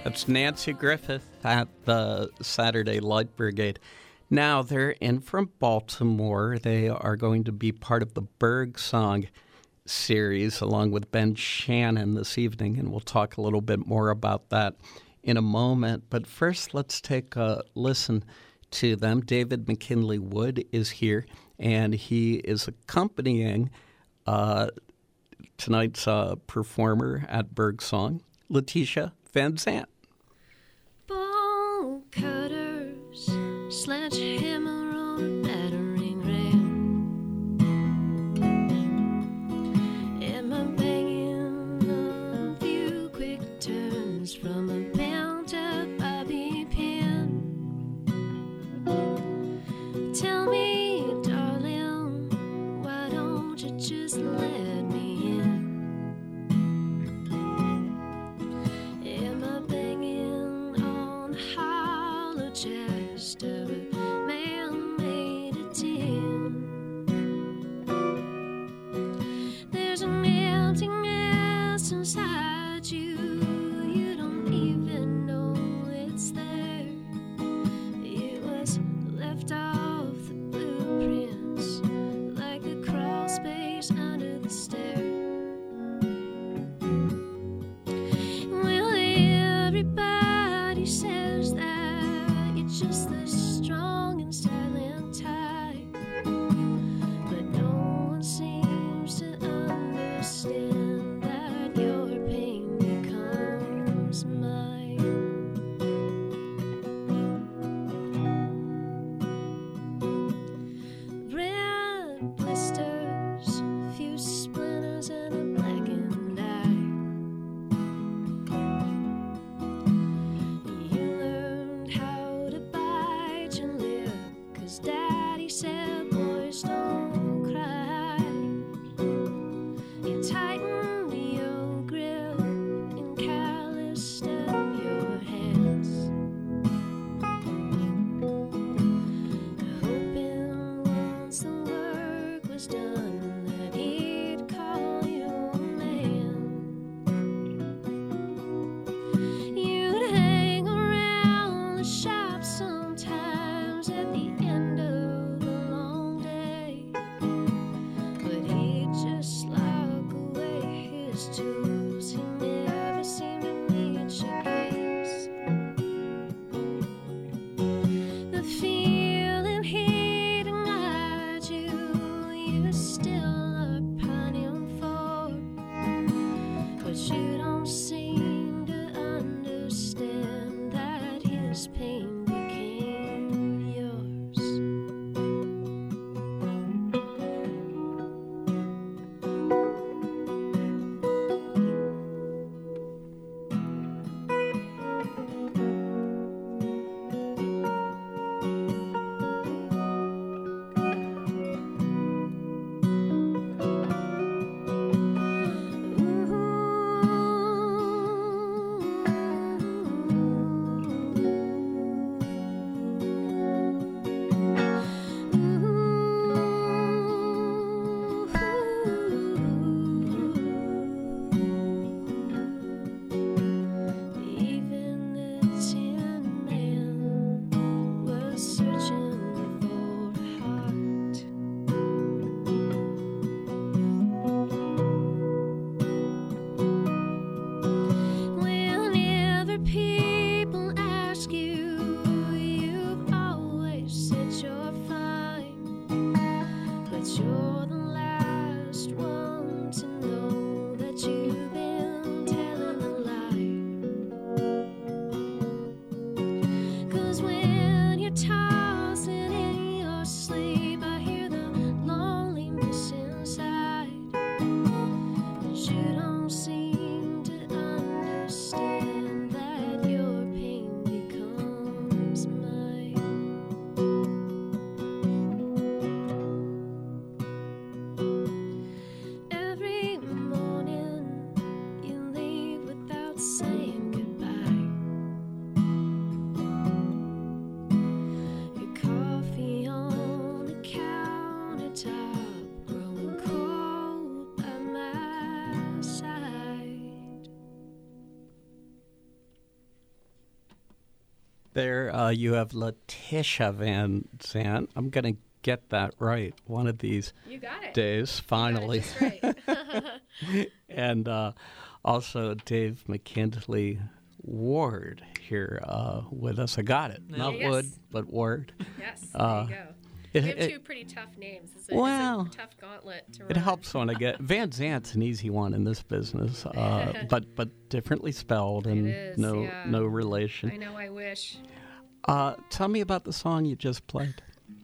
That's Nancy Griffith at the Saturday Light Brigade. Now, they're in from Baltimore. They are going to be part of the Birdsong series along with Ben Shannon this evening, and we'll talk a little bit more about that in a moment. But first, let's take a listen to them. David McKinley Wood is here, and he is accompanying tonight's performer at Birdsong, Letitia Van Zandt. Bone cutters, sledgehammer on a battering ram. Am I banging a few quick turns from a bound-up bobby pin? Tell me, darling, why don't you just let me in? Am I banging on the hollow chest of a man made of tin? There's an emptiness inside you, you don't even know it's there. It was left off the blueprints like the crawl space under the stair. Well, everybody says that you're just the strong and silent type, but no one seems to understand that your pain becomes mine. Red blisters, few splinters, and a blackened eye. You learned how to bite your lip, 'cause Daddy said boys don't cry. You tightened your grip and calloused up your hands, hoping once the work was done that he'd call you a man. You'd hang around the shop sometimes at the end of the long day, but he'd just lock away his tools. He never seemed to meet your gaze. The feeling he'd ignited you still are pining for, but you don't seem to understand that his pain became yours. Ooh, There you have Letitia Van Zant. I'm going to get that right one of these You got it. days, finally. You got it just right. And also Dave McKinley Ward here with us. I got it. Not Yes. Wood, but Ward. Yes, there you go. It, We have it- two pretty tough names. It's Well, a tough gauntlet to run. it helps when I get Van Zant's an easy one in this business, but differently spelled and is, no yeah. no relation. I know, I wish. Tell me about the song you just played.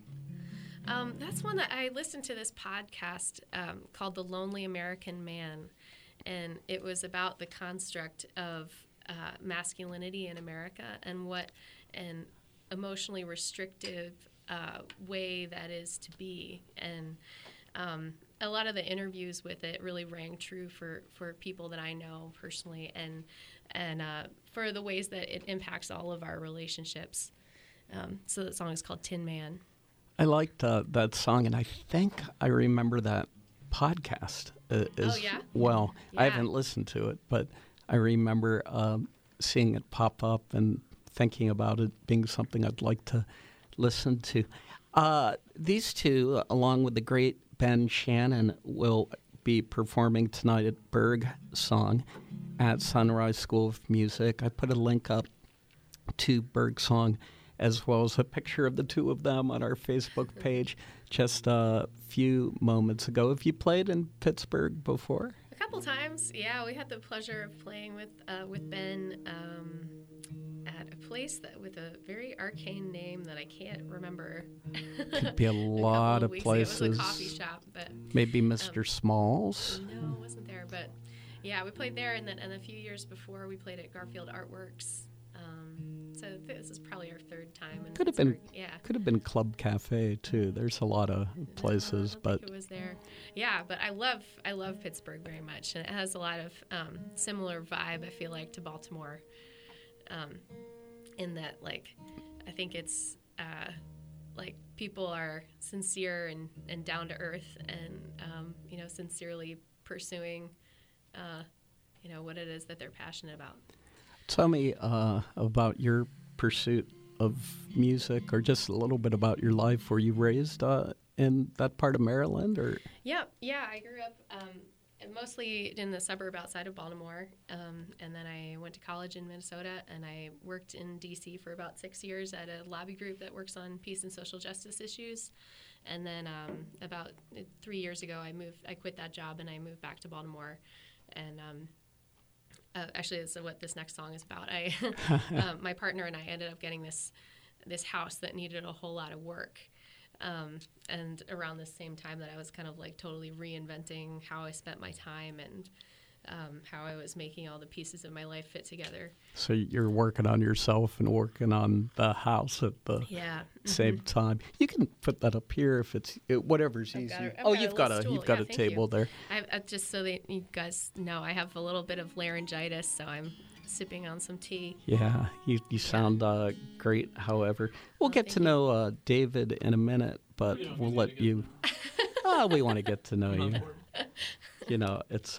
That's one that I listened to this podcast called The Lonely American Man. And it was about the construct of masculinity in America and what an emotionally restrictive way that is to be. And a lot of the interviews with it really rang true for people that I know personally and for the ways that it impacts all of our relationships. So the song is called Tin Man. I liked that song, and I think I remember that podcast as yeah? well. I Yeah. haven't listened to it, but I remember seeing it pop up and thinking about it being something I'd like to listen to. These two, along with the great Ben Shannon, will be performing tonight at Berg Song at Sunrise School of Music. I put a link up to Berg Song as well as a picture of the two of them on our Facebook page just a few moments ago. Have you played in Pittsburgh before? A couple times, yeah. We had the pleasure of playing with Ben at a place with a very arcane name that I can't remember. Could be a lot of weeks places. ago. It was a coffee shop, but Maybe Mr. Smalls. no, it wasn't there. But yeah, we played there, and then a few years before we played at Garfield Artworks. So this is probably our third time. In Could have been. Pittsburgh. Yeah. Could have been Club Cafe too. There's a lot of places, I don't but think it was there. Yeah, but I love Pittsburgh very much, and it has a lot of similar vibe. I feel like to Baltimore, in that I think it's like people are sincere and down to earth, and sincerely pursuing what it is that they're passionate about. tell me about your pursuit of music, or just a little bit about your life. Were you raised in that part of Maryland, or? Yeah. I grew up mostly in the suburb outside of Baltimore, and then I went to college in Minnesota, and I worked in D.C. for about 6 years at a lobby group that works on peace and social justice issues. And then about 3 years ago, I quit that job, and I moved back to Baltimore. And actually, that's what this next song is about. My partner and I ended up getting this house that needed a whole lot of work. And around the same time that I was kind of totally reinventing how I spent my time and how I was making all the pieces of my life fit together. So you're working on yourself and working on the house at the same time. You can put that up here if it's whatever's easier. You've got a table there. Just so that you guys know, I have a little bit of laryngitis, so I'm sipping on some tea. Yeah, you sound great. However, we'll get to know David in a minute, but we'll let you. We want to get to know you. It's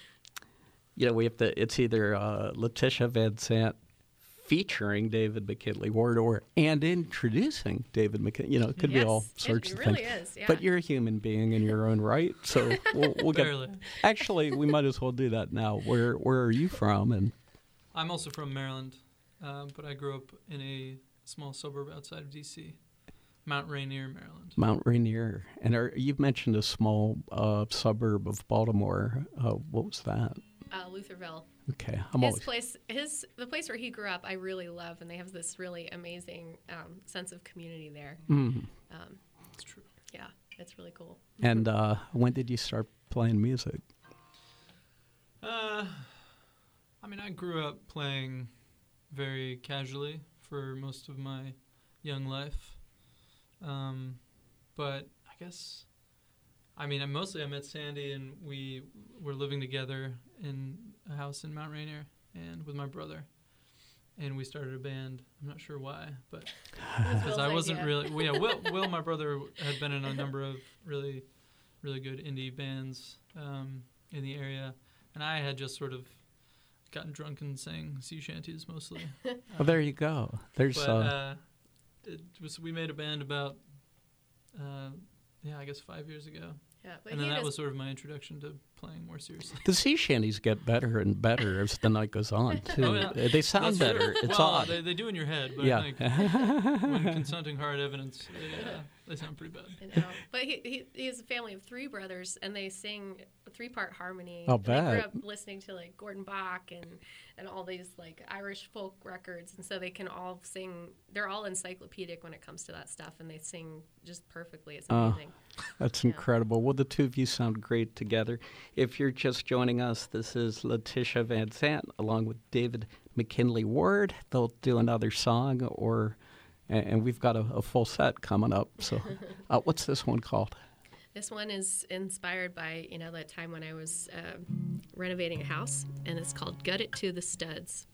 we have to. It's either Letitia Van Zant featuring David McKinley Ward and introducing David McKinley. It could be all sorts of really things. It is, yeah. But you're a human being in your own right, so we'll get. Barely. Actually, we might as well do that now. Where are you from? And I'm also from Maryland, but I grew up in a small suburb outside of D.C., Mount Rainier, Maryland. Mount Rainier. And you've mentioned a small suburb of Baltimore. What was that? Lutherville. Okay. The place where he grew up, I really love, and they have this really amazing sense of community there. It's true. Yeah, it's really cool. And when did you start playing music? I grew up playing very casually for most of my young life. But I guess, I met Sandy, and we were living together in a house in Mount Rainier and with my brother. And we started a band. I'm not sure why, but because I wasn't really. Well, yeah, Will, my brother, had been in a number of really, really good indie bands in the area, and I had just sort of gotten drunk and sang sea shanties mostly. Well, there you go. There's We made a band about, I guess 5 years ago. Yeah, but And then that was sort of my introduction to playing more seriously. the sea shanties get better and better as the night goes on, too. Oh, yeah. They sound That's better. true. It's well, odd. They do in your head, but Yeah. I think when consulting hard evidence, they sound pretty bad. I know. But he has a family of 3 brothers, and they sing a 3-part harmony. I'll And they grew bet. up listening to like Gordon Bach and all these like Irish folk records, and so they can all sing. They're all encyclopedic when it comes to that stuff, and they sing just perfectly. It's amazing. That's Yeah. incredible. Well, the two of you sound great together. If you're just joining us, this is Letitia Van Sant along with David McKinley Ward. They'll do another song, and we've got a full set coming up. So, what's this one called? This one is inspired by that time when I was renovating a house, and it's called "Gut It to the Studs."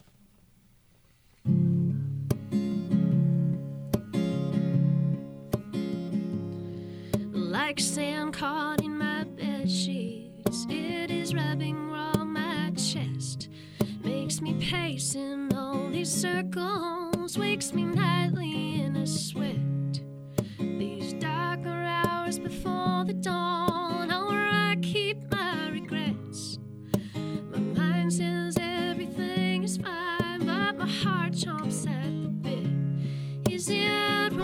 Like sand caught in my bed sheets, it is rubbing raw my chest. Makes me pace in all these circles, wakes me nightly in a sweat. These darker hours before the dawn are where I keep my regrets. My mind says everything is fine, but my heart chomps at the bit. Is it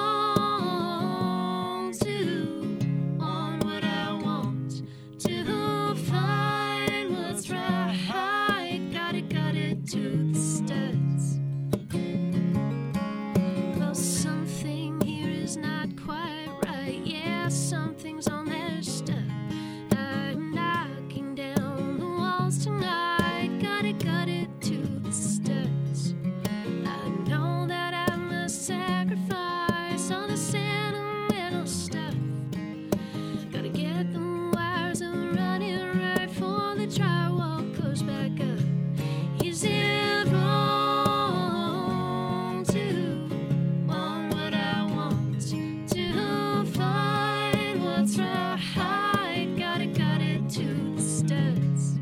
wrong to want what I want, to find what's right? Got it to the studs. Well, something here is not quite right. Yeah, something's on their stuff. I'm knocking down the walls tonight. Got it to the studs. I know that I must sacrifice all the sentimental stuff. Gotta get the wires running right for the drywall goes back up. Is it wrong to want what I want, to find what's right? Got it to the studs.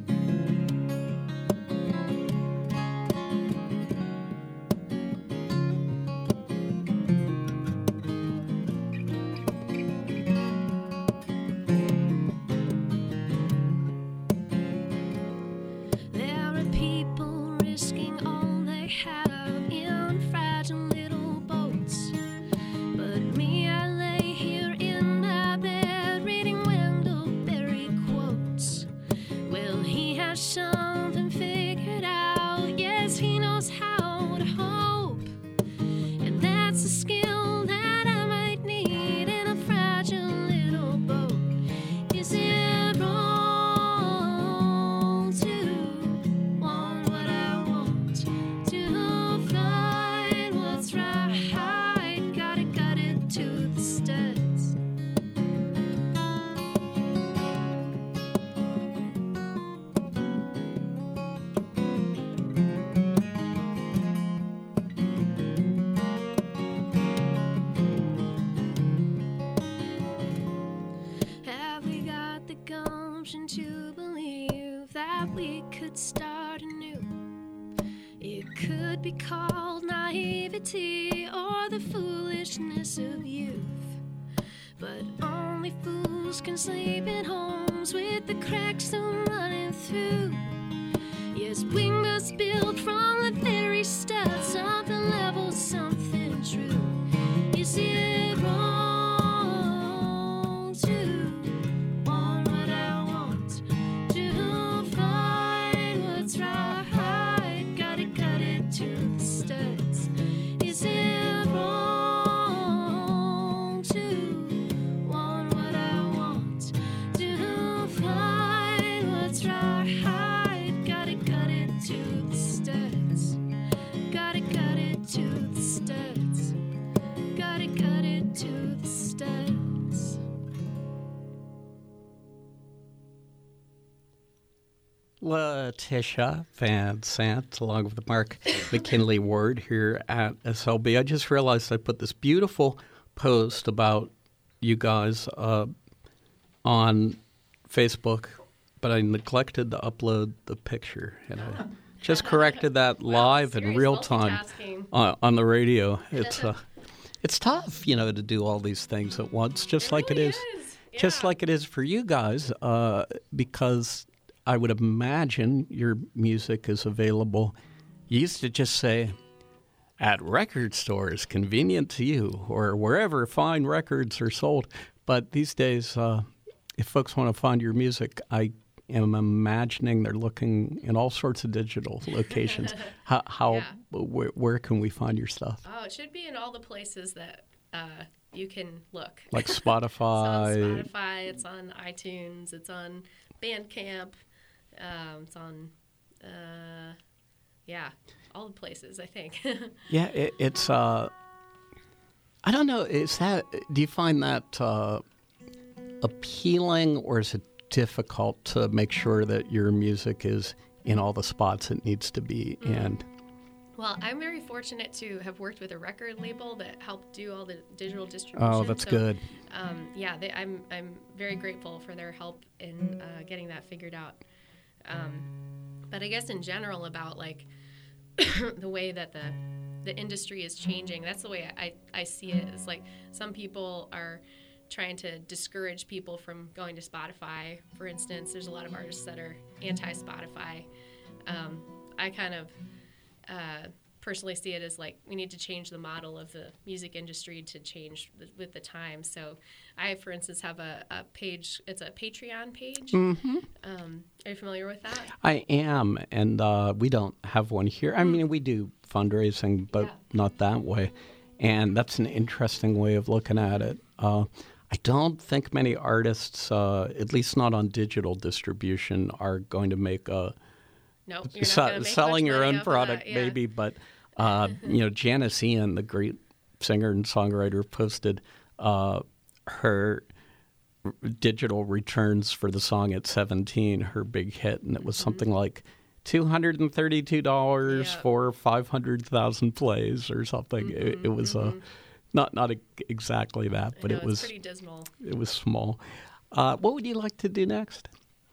There are people risking all they have in fragile little boats. But me, I lay here in my bed reading Wendell Berry quotes. Well, he has something figured out. Yes, he knows how to hope. And that's a skill that I might need in a fragile little boat. Is it wrong to want what I want, to find what's right? Got it to the studs. Have we got the gumption to believe that we could start anew? It could be called naivety or the foolishness of youth. But only fools can sleep in homes with the cracks still running through. Yes, we must build from the very start, something level, something true. Is it wrong to want what I want, to find what's right? Got it to the studs. Is it wrong to want what I want, to find what's right? Got it to the studs. Got it to the studs. Got it to the studs. Letitia Van Sant, along with Mark McKinley Ward here at SLB. I just realized I put this beautiful post about you guys on Facebook but I neglected to upload the picture, and I just corrected that live in serious real time multitasking. on the radio. It's tough, to do all these things at once, just like it really is. Yeah. Just like it is for you guys, because I would imagine your music is available. You used to just say, at record stores convenient to you, or wherever fine records are sold. But these days, if folks want to find your music, I am imagining they're looking in all sorts of digital locations. Where can we find your stuff? Oh, it should be in all the places that you can look. Like It's Spotify. on Spotify. It's on iTunes. It's on Bandcamp. It's on, all the places, I think. Yeah, it's. I don't know. Do you find that appealing, or is it difficult to make sure that your music is in all the spots it needs to be in? Well, I'm very fortunate to have worked with a record label that helped do all the digital distribution. Oh, that's good. I'm very grateful for their help in getting that figured out. But I guess in general about like the way that the industry is changing, that's the way I see it. Is like some people are trying to discourage people from going to Spotify. For instance, there's a lot of artists that are anti-Spotify. I kind of personally see it as like we need to change the model of the music industry to change with the times. So I, for instance, have a page. It's a Patreon page. Mm-hmm. Are you familiar with that? I am, and we don't have one here. I mean, we do fundraising, but not that way. And that's an interesting way of looking at it. I don't think many artists, at least not on digital distribution, are going to make a Nope, you're not gonna make selling much your money own off of product, that, yeah. maybe. But Janice Ian, the great singer and songwriter, posted her digital returns for the song at 17, her big hit, and it was something like $232 for 500,000 plays or something. It was not exactly that, but it was pretty dismal. It was small. What would you like to do next?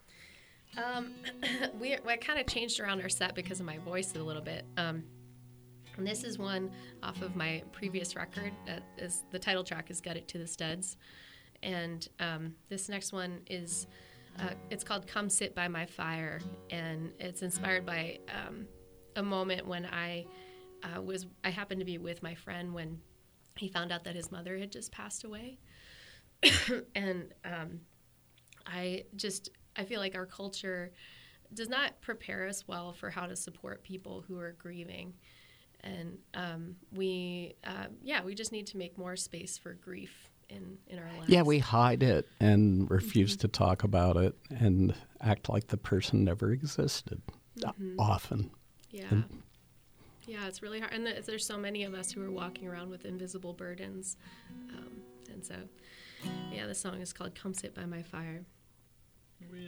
We kind of changed around our set because of my voice a little bit. And this is one off of my previous record. The title track is "Gut It to the Studs," and this next one is it's called "Come Sit by My Fire," and it's inspired by a moment when I happened to be with my friend when he found out that his mother had just passed away, and I feel like our culture does not prepare us well for how to support people who are grieving. And we just need to make more space for grief in our lives. Yeah, we hide it and refuse to talk about it and act like the person never existed, often. Yeah. Yeah, it's really hard. And there's so many of us who are walking around with invisible burdens. And so, the song is called "Come Sit by My Fire." We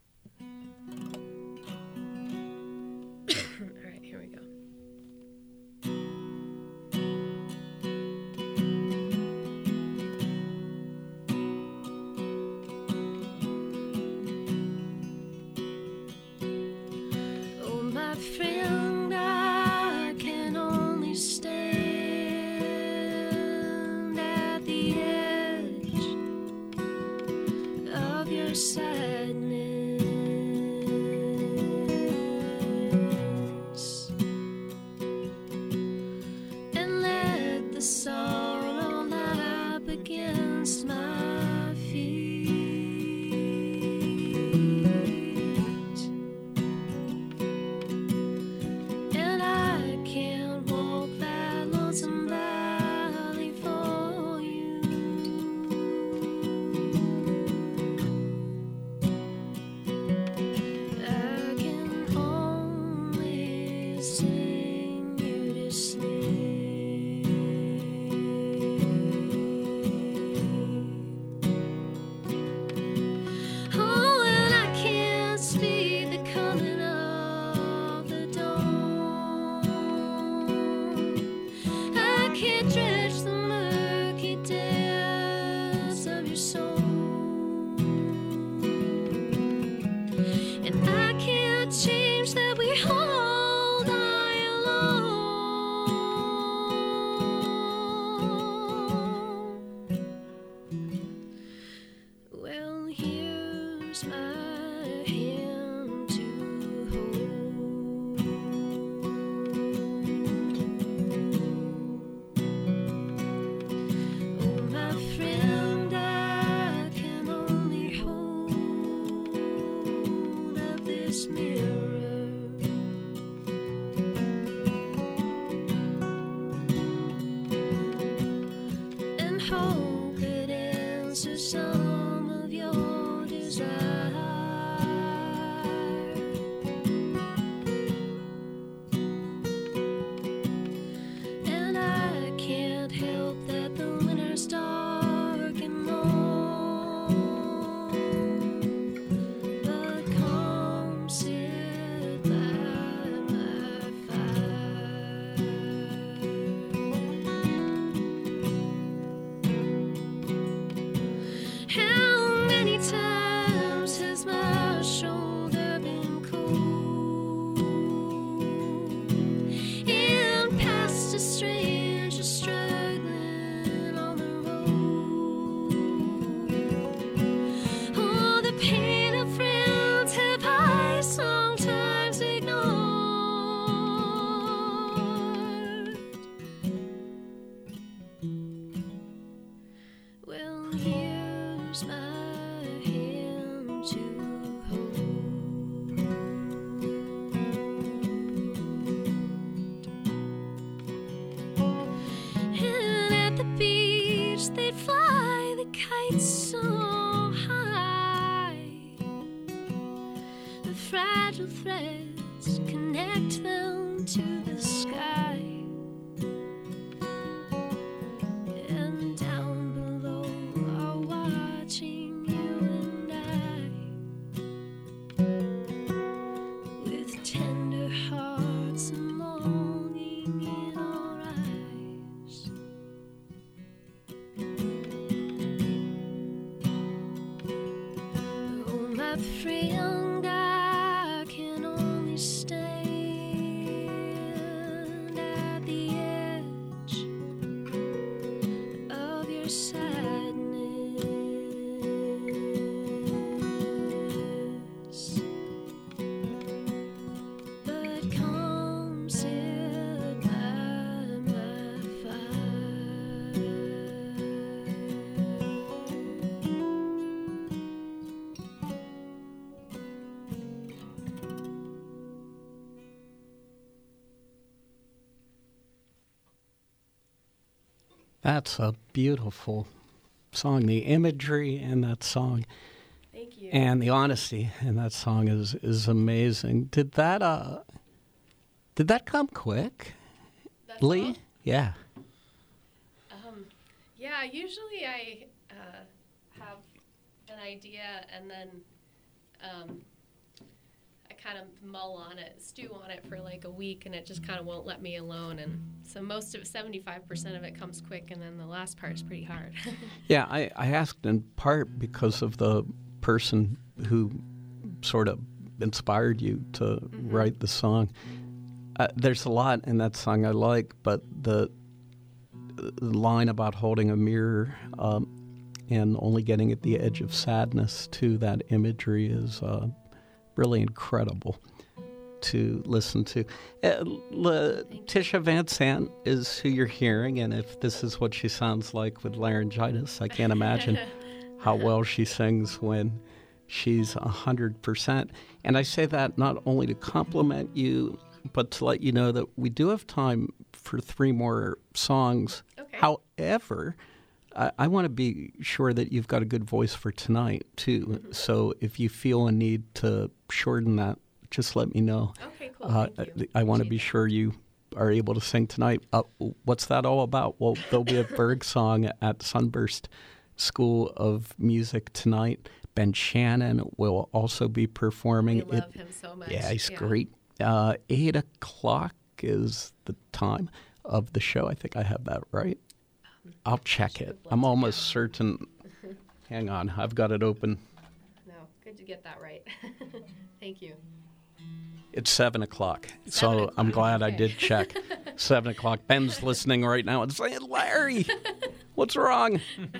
All right, here we go. Oh, my friend, I can only stand at the edge of your sadness. special threads connect them to the sky. And down below are watching you and I, with tender hearts and longing in our eyes. Oh, my friend, I can only stand at the edge of your sadness. But come sit by my fire. That's a beautiful song. The imagery in that song Thank you. and the honesty in that song is amazing. Did that come quick, That's Lee? all? Yeah. Yeah, usually I have an idea and then I kind of mull on it, stew on it for like a week, and it just kind of won't let me alone. And so most of 75% of it comes quick, and then the last part is pretty hard. Yeah, I asked in part because of the person who sort of inspired you to write the song. There's a lot in that song I like, but the line about holding a mirror and only getting at the edge of sadness to that imagery is really incredible to listen to. Letitia Van Sant is who you're hearing, and if this is what she sounds like with laryngitis, I can't imagine how well she sings when she's 100%. And I say that not only to compliment you, but to let you know that we do have time for 3 more songs. Okay. However, I want to be sure that you've got a good voice for tonight, too. So if you feel a need to shorten that, just let me know. Okay, cool. Thank you. I want to Appreciate be that. sure you are able to sing tonight. What's that all about? Well, there'll be a Berg song at Sunburst School of Music tonight. Ben Shannon will also be performing. We love him so much. Yeah, he's great. 8 o'clock is the time of the show. I think I have that right. I'll check it. I'm almost certain. Hang on. I've got it open. No, good to get that right. Thank you. It's 7 o'clock. 7 So o'clock, I'm glad I okay. did check. 7 o'clock. Ben's listening right now and saying, Larry, what's wrong?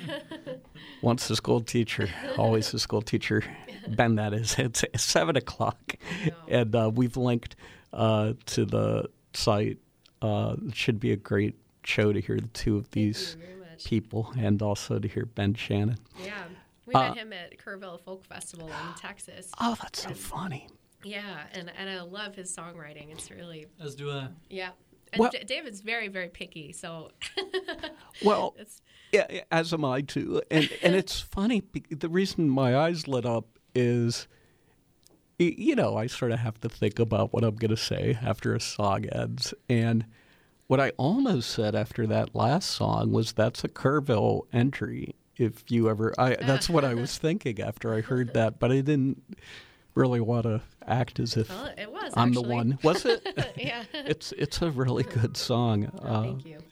Once a school teacher, always a school teacher. Ben, that is. It's 7 o'clock. And we've linked to the site. It should be a great show to hear the two of these Thank you very much. people and also to hear Ben Shannon. Yeah, we met him at Kerrville Folk Festival in Texas. Oh, that's so funny. Yeah, and I love his songwriting. It's really, As do I. yeah. And Well- David's very, very picky, so Well, it's yeah, as am I too. And it's funny. The reason my eyes lit up is, you know, I sort of have to think about what I'm going to say after a song ends. And what I almost said after that last song was, that's a Kerrville entry. If you ever, that's what I was thinking after I heard that, but I didn't really want to act as if well, it was. I'm the actually. one. Was it? Yeah. It's a really good song. Thank you.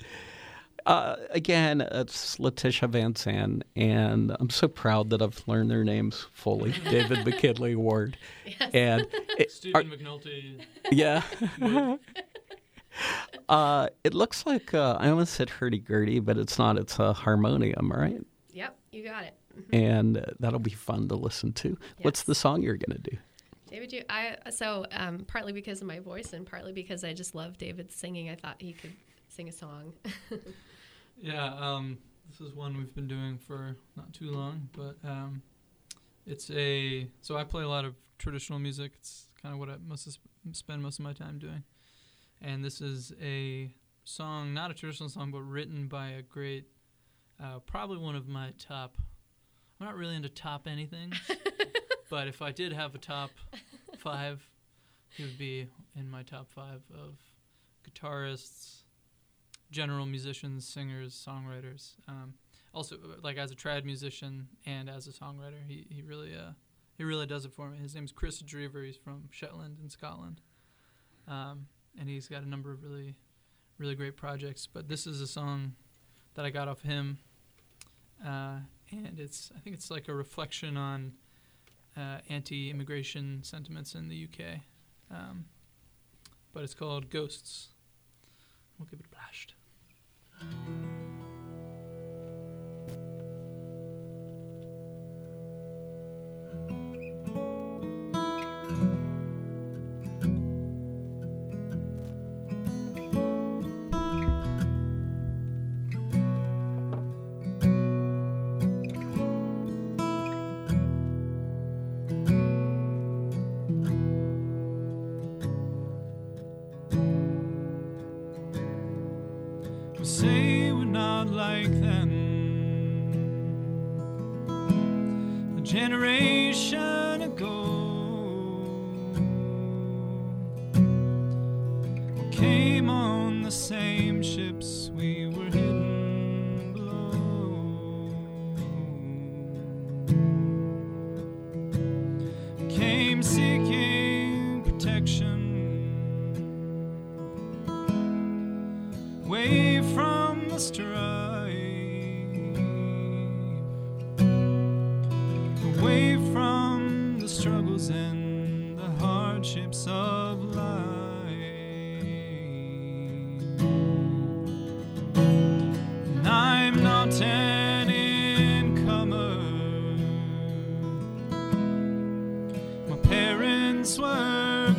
Again, it's Letitia Van Sant, and I'm so proud that I've learned their names fully. David McKinley Ward. Yes. And Stephen McNulty. yeah. It looks like, I almost said hurdy-gurdy, but it's not. It's a harmonium, right? Yep, you got it. And that'll be fun to listen to. What's Yes. the song you're going to do? David, partly because of my voice and partly because I just love David's singing, I thought he could sing a song. Yeah, this is one we've been doing for not too long, but so I play a lot of traditional music. It's kind of what I spend most of my time doing. And this is a song, not a traditional song, but written by a great, probably one of my top, I'm not really into top anything, but if I did have a top 5, he would be in my top 5 of guitarists, general musicians, singers, songwriters. Also, like as a trad musician and as a songwriter, he really does it for me. His name's Chris Drever. He's from Shetland in Scotland, and he's got a number of really great projects. But this is a song that I got off him, and I think it's like a reflection on anti-immigration sentiments in the UK. But it's called Ghosts. We'll give it a blast. Say we're not like them. A generation ago, we came on the same ships, we were hidden below. Came seeking protection away from the strife, away from the struggles and the hardships of life. And I'm not an incomer. My parents were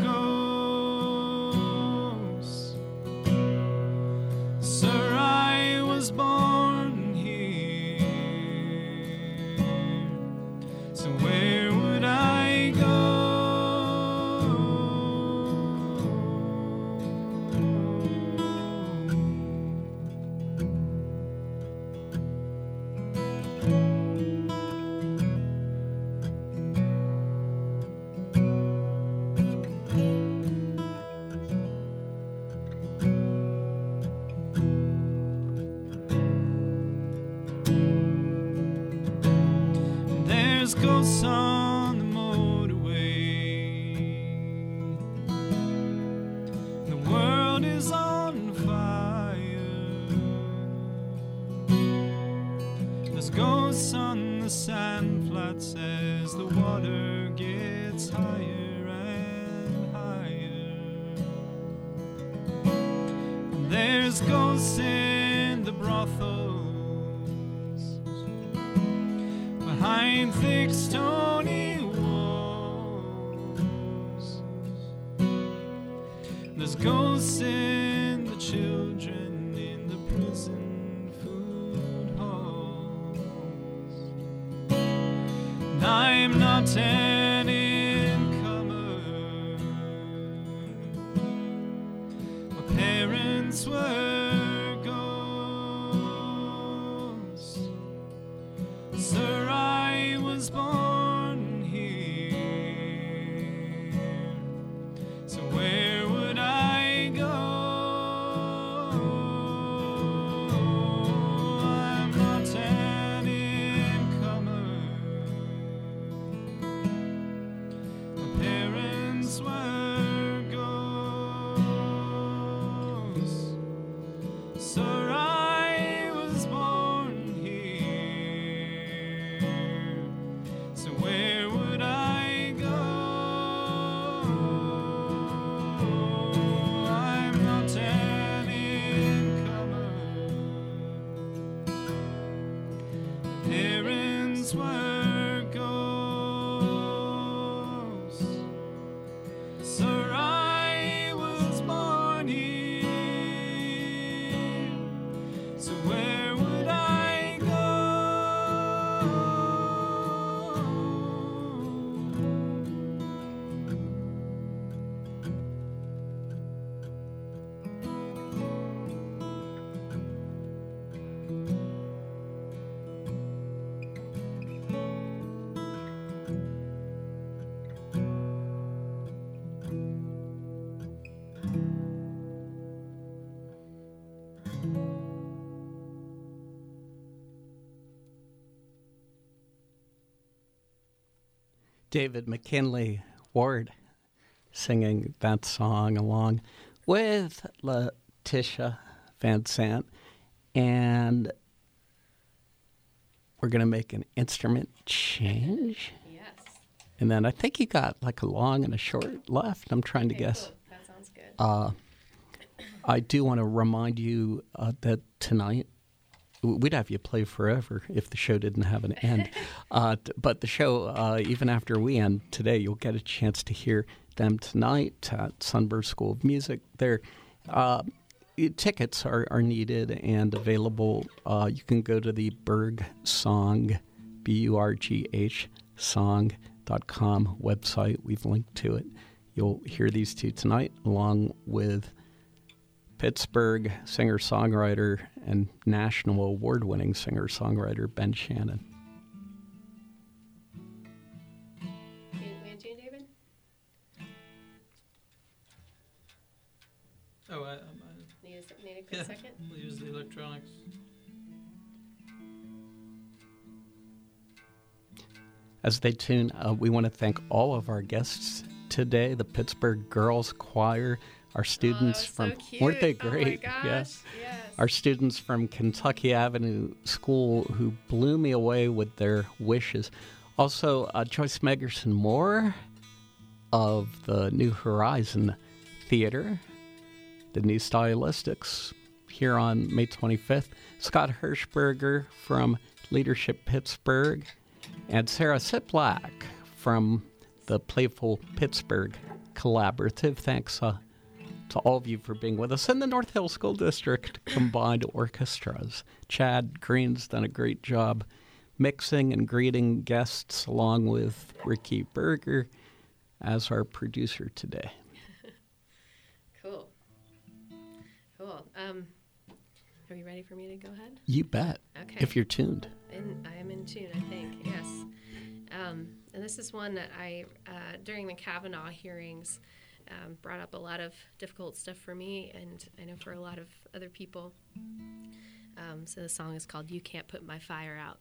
ghosts. Sir, I was born here, so where would I go? There's ghosts on the motorway. The world is on fire. There's ghosts on the sand flats as the water gets higher and higher. There's ghosts in the brothels behind thick stony walls. There's ghosts in the children in the prison food halls. And I'm not an incomer. My parents were ghosts. Sir, I was born here, so where would I go? I'm not an incomer. My parents were ghosts. Sir, I was born here, so where would I go? I'm not an incomer. Parents were ghosts. Sir, I was born here, so where would I go? David McKinley Ward singing that song along with Letitia Van Sant. And we're going to make an instrument change. Yes. And then I think you got like a long and a short left. I'm trying to guess. Cool. That sounds good. I do want to remind you that tonight, we'd have you play forever if the show didn't have an end. But the show, even after we end today, you'll get a chance to hear them tonight at Sunburst School of Music. Tickets are needed and available. You can go to the Burgh Song, BURGH, song.com website. We've linked to it. You'll hear these two tonight along with Pittsburgh singer-songwriter and national award-winning singer-songwriter Ben Shannon. We in tune, David? Oh, Need a quick second? we'll use the electronics. As they tune, we want to thank all of our guests today, the Pittsburgh Girls Choir, our students from, weren't they great? Oh my gosh. Yes. Yes. Our students from Kentucky Avenue School who blew me away with their wishes. Also, Joyce Megerson Moore of the New Horizon Theater, the New Stylistics, here on May 25th. Scott Hirschberger from Leadership Pittsburgh, and Sarah Siplak from the Playful Pittsburgh Collaborative. Thanks to all of you for being with us. And the North Hill School District Combined Orchestras. Chad Green's done a great job mixing and greeting guests, along with Ricky Berger as our producer today. Cool. Are you ready for me to go ahead? You bet. Okay. If you're tuned. And I am in tune, I think, yes. And this is one that I, during the Kavanaugh hearings, brought up a lot of difficult stuff for me, and I know for a lot of other people. So the song is called You Can't Put My Fire Out.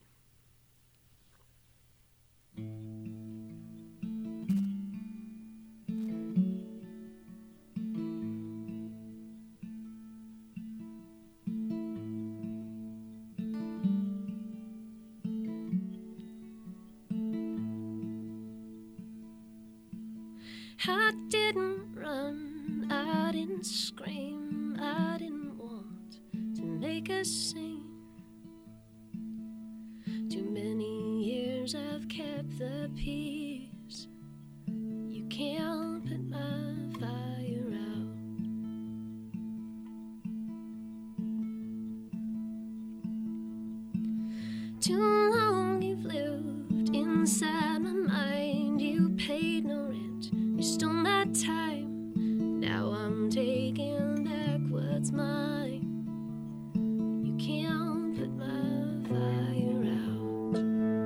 I didn't run, I didn't scream, I didn't want to make a scene. Too many years I've kept the peace. You can't put my fire out. Too long you've lived inside my mind. You paid no rent, you stole my time. Now I'm taking back what's mine. You can't put my fire out.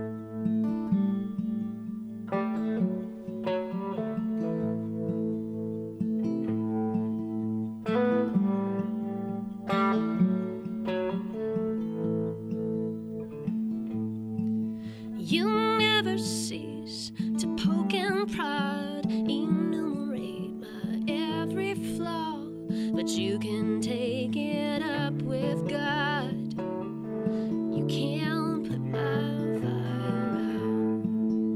You never cease to poke and prod, enumerate my every flaw, but you can take it up with God. You can't put my fire out.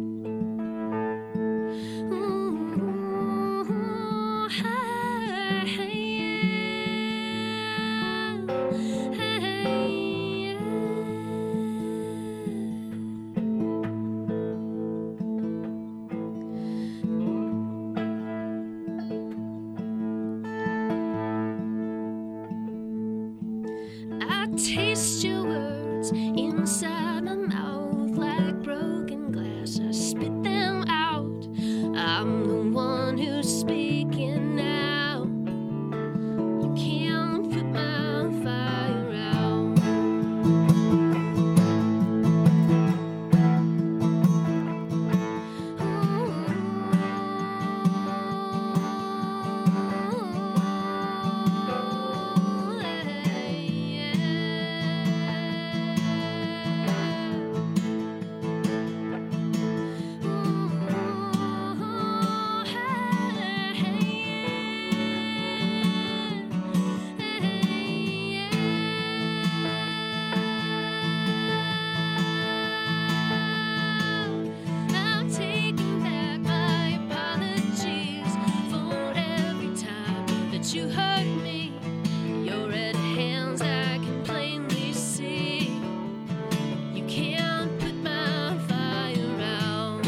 Ooh, hey, I taste that you hurt me. Your red hands I can plainly see. You can't put my fire out.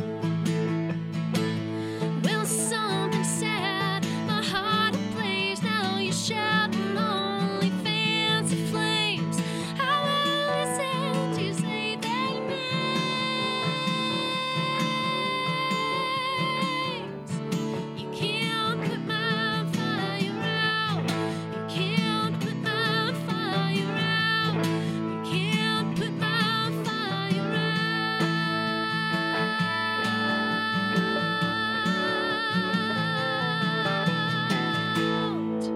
Well, something said my heart ablaze. Now you're shouting only fancy flames. I will listen to you say their names. You can't put my fire out. You can't put my fire out. You can't put my fire out.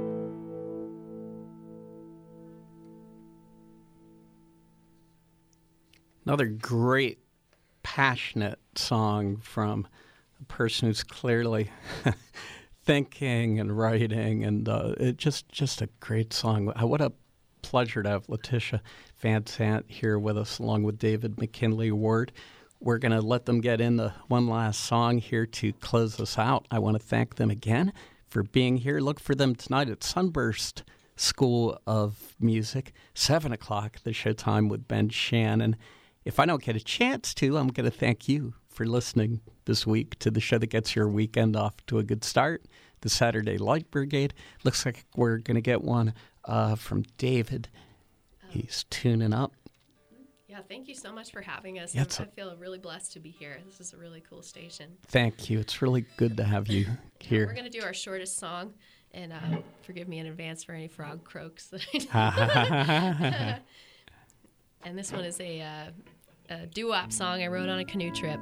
Another great, passionate song from a person who's clearly thinking and writing, and it just a great song. What a pleasure to have Letitia Van Sant here with us, along with David McKinley Ward. We're going to let them get into one last song here to close us out. I want to thank them again for being here. Look for them tonight at Sunburst School of Music, 7 o'clock, the showtime with Ben Shannon. If I don't get a chance to, I'm going to thank you for listening this week to the show that gets your weekend off to a good start, the Saturday Light Brigade. Looks like we're going to get one from David. He's tuning up. Yeah, thank you so much for having us. Yeah, I feel really blessed to be here. This is a really cool station. Thank you. It's really good to have you We're here. going to do our shortest song, and forgive me in advance for any frog croaks that I do. And this one is a doo-wop song I wrote on a canoe trip.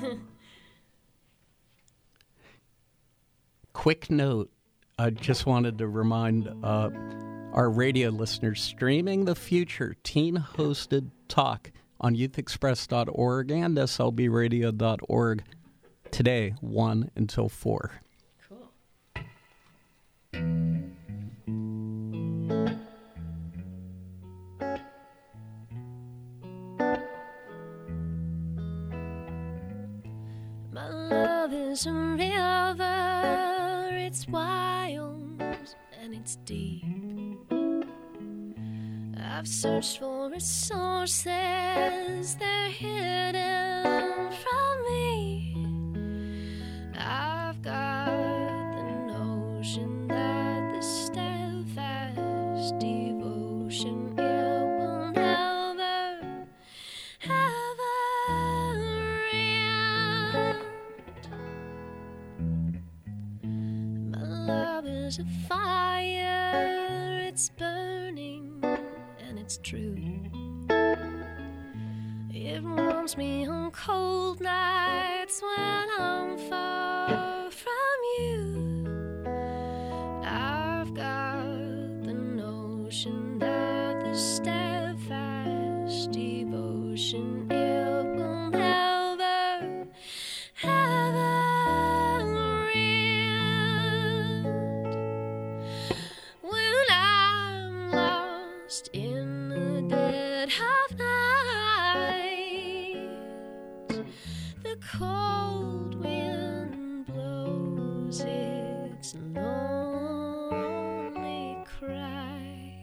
Quick note, I just wanted to remind our radio listeners, Streaming the Future, teen-hosted talk on youthexpress.org and slbradio.org today, 1 until 4. Cool. My love is a river, it's wild and it's deep. I've searched for its sources, they're hidden from me. I've got the notion that the steadfast devotion it will never, ever end. My love is a fire, it's burning and it's true. It warms me on cold nights when I'm far from you. I've got the notion that the steadfast devotion it will never, ever end. When I'm lost in the dead of night, the cold wind blows its lonely cry.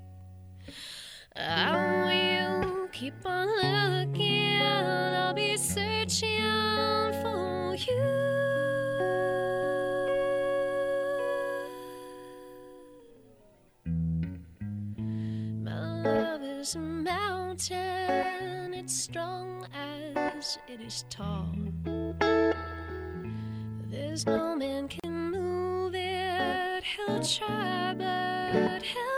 I will keep on looking, I'll be searching for you. My love is a mountain, it's strong as it is tall. There's no man can move it, he'll try but he'll